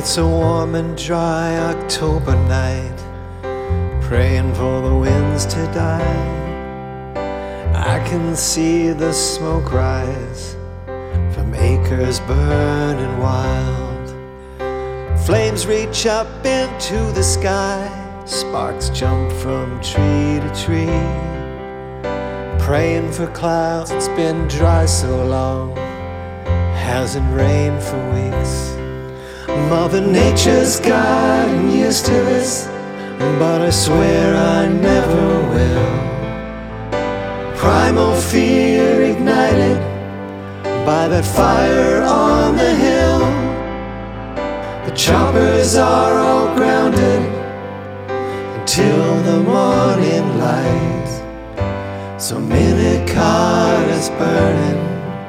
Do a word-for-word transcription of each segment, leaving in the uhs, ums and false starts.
It's a warm and dry October night, praying for the winds to die. I can see the smoke rise from acres burning wild. Flames reach up into the sky, sparks jump from tree to tree. Praying for clouds, it's been dry so long, hasn't rained for weeks. Mother Nature's gotten used to this, but I swear I never will. Primal fear ignited by that fire on the hill. The choppers are all grounded until the morning light. So Minnecarta's burning,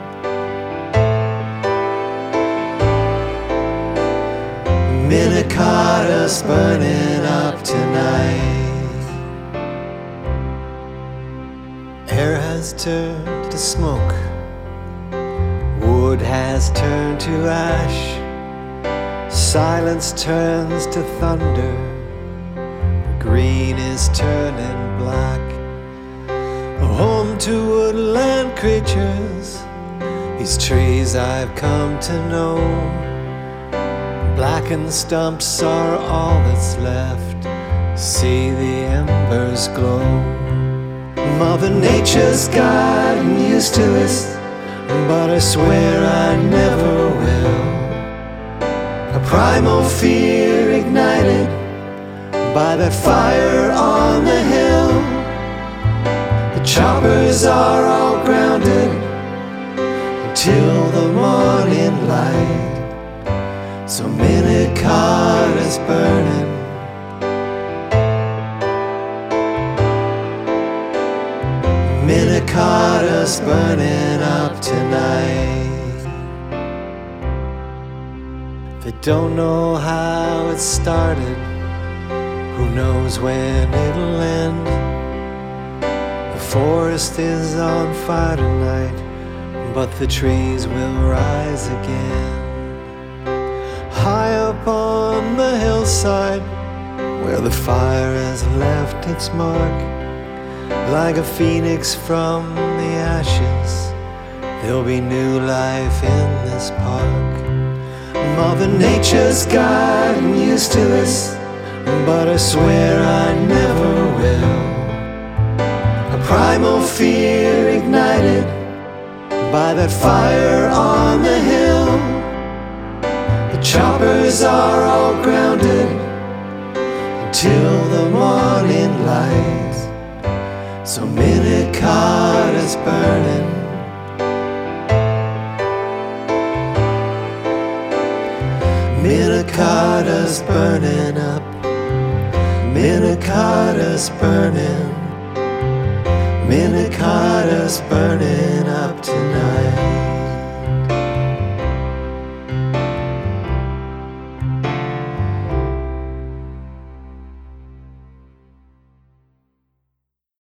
Minnecarta's burning up tonight. Air has turned to smoke, wood has turned to ash, silence turns to thunder, green is turning black. Home to woodland creatures, these trees I've come to know. Blackened stumps are all that's left, see the embers glow. Mother Nature's gotten used to this, but I swear I never will. A primal fear ignited by that fire on the hill. The choppers are all grounded until the morning light. So Minnecarta's burning, Minnecarta's burning up tonight. They don't know how it started, who knows when it'll end. The forest is on fire tonight, but the trees will rise again. High up on the hillside, where the fire has left its mark, like a phoenix from the ashes, there'll be new life in this park. Mother Nature's gotten used to this, but I swear I never will. A primal fear ignited by that fire on the hill. The choppers are all grounded until the morning light. So Minnecarta's burning, Minnecarta's burning up, Minnecarta's burning, Minnecarta's burning up tonight.